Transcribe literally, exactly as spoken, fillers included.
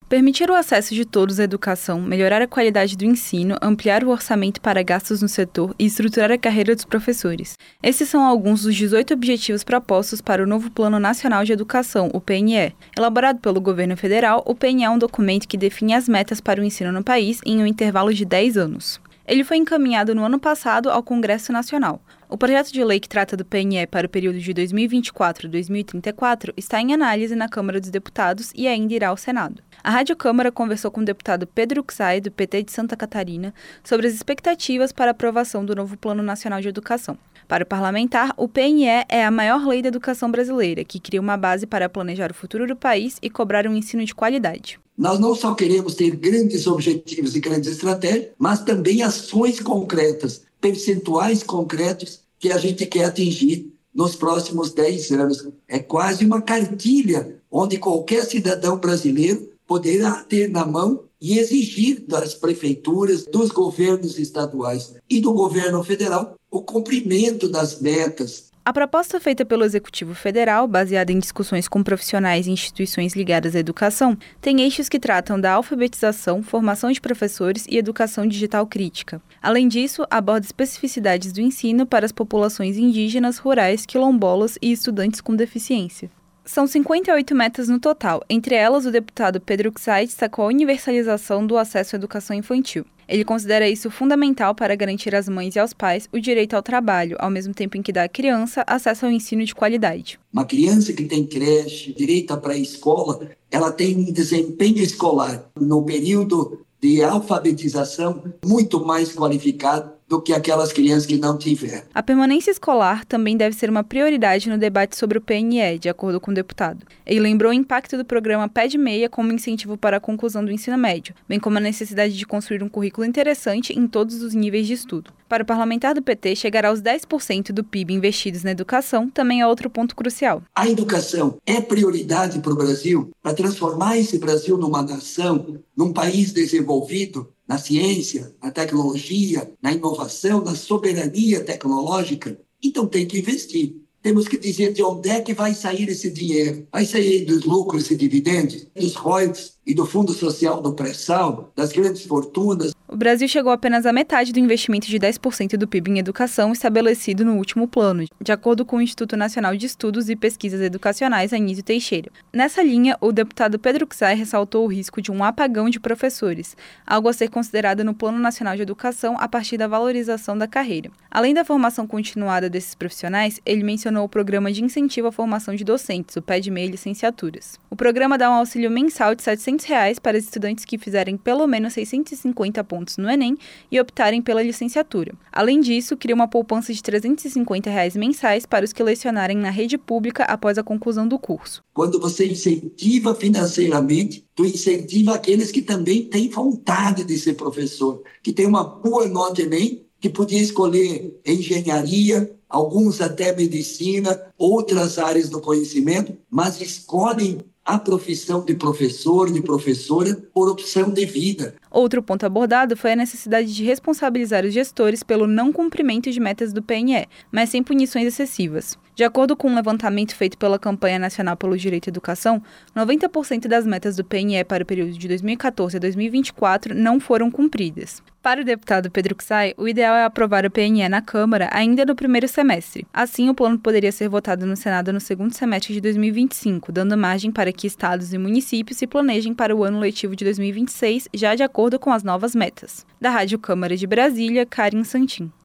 Permitir o acesso de todos à educação, melhorar a qualidade do ensino, ampliar o orçamento para gastos no setor e estruturar a carreira dos professores. Esses são alguns dos dezoito objetivos propostos para o novo Plano Nacional de Educação, o P N E. Elaborado pelo governo federal, o P N E é um documento que define as metas para o ensino no país em um intervalo de dez anos. Ele foi encaminhado no ano passado ao Congresso Nacional. O projeto de lei que trata do P N E para o período de dois mil e vinte e quatro a dois mil e trinta e quatro está em análise na Câmara dos Deputados e ainda irá ao Senado. A Rádio Câmara conversou com o deputado Pedro Uxai, do P T de Santa Catarina, sobre as expectativas para a aprovação do novo Plano Nacional de Educação. Para o parlamentar, o P N E é a maior lei da educação brasileira, que cria uma base para planejar o futuro do país e cobrar um ensino de qualidade. Nós não só queremos ter grandes objetivos e grandes estratégias, mas também ações concretas, percentuais concretos que a gente quer atingir nos próximos dez anos. É quase uma cartilha onde qualquer cidadão brasileiro poderá ter na mão e exigir das prefeituras, dos governos estaduais e do governo federal o cumprimento das metas. A proposta feita pelo Executivo Federal, baseada em discussões com profissionais e instituições ligadas à educação, tem eixos que tratam da alfabetização, formação de professores e educação digital crítica. Além disso, aborda especificidades do ensino para as populações indígenas, rurais, quilombolas e estudantes com deficiência. São cinquenta e oito metas no total. Entre elas, o deputado Pedro Uxai destacou a universalização do acesso à educação infantil. Ele considera isso fundamental para garantir às mães e aos pais o direito ao trabalho, ao mesmo tempo em que dá à criança acesso ao ensino de qualidade. Uma criança que tem creche, direito à pré-escola, ela tem um desempenho escolar no período de alfabetização muito mais qualificado do que aquelas crianças que não tiveram. A permanência escolar também deve ser uma prioridade no debate sobre o P N E, de acordo com o deputado. Ele lembrou o impacto do programa Pé de Meia como incentivo para a conclusão do ensino médio, bem como a necessidade de construir um currículo interessante em todos os níveis de estudo. Para o parlamentar do P T, chegar aos dez por cento do P I B investidos na educação também é outro ponto crucial. A educação é prioridade para o Brasil, para transformar esse Brasil numa nação, num país desenvolvido, na ciência, na tecnologia, na inovação, na soberania tecnológica. Então tem que investir. Temos que dizer de onde é que vai sair esse dinheiro. Vai sair dos lucros e dividendos, dos royalties e do Fundo Social do Pré-Sal, das grandes fortunas. O Brasil chegou apenas à metade do investimento de dez por cento do P I B em educação estabelecido no último plano, de acordo com o Instituto Nacional de Estudos e Pesquisas Educacionais, Anísio Teixeira. Nessa linha, o deputado Pedro Uxai ressaltou o risco de um apagão de professores, algo a ser considerado no Plano Nacional de Educação a partir da valorização da carreira. Além da formação continuada desses profissionais, ele mencionou o Programa de Incentivo à Formação de Docentes, o Pé de Meia Licenciaturas. O programa dá um auxílio mensal de setecentos reais para estudantes que fizerem pelo menos seiscentos e cinquenta pontos no Enem e optarem pela licenciatura. Além disso, cria uma poupança de trezentos e cinquenta reais mensais para os que lecionarem na rede pública após a conclusão do curso. Quando você incentiva financeiramente, tu incentiva aqueles que também têm vontade de ser professor, que tem uma boa nota Enem, que podia escolher engenharia, alguns até medicina, outras áreas do conhecimento, mas escolhem a profissão de professor, de professora, por opção de vida. Outro ponto abordado foi a necessidade de responsabilizar os gestores pelo não cumprimento de metas do P N E, mas sem punições excessivas. De acordo com um levantamento feito pela Campanha Nacional pelo Direito à Educação, noventa por cento das metas do P N E para o período de dois mil e quatorze a dois mil e vinte e quatro não foram cumpridas. Para o deputado Pedro Uxai, o ideal é aprovar o P N E na Câmara ainda no primeiro semestre. Assim, o plano poderia ser votado no Senado no segundo semestre de dois mil e vinte e cinco, dando margem para que estados e municípios se planejem para o ano letivo de dois mil e vinte e seis, já de acordo com as novas metas. Da Rádio Câmara de Brasília, Karin Santin.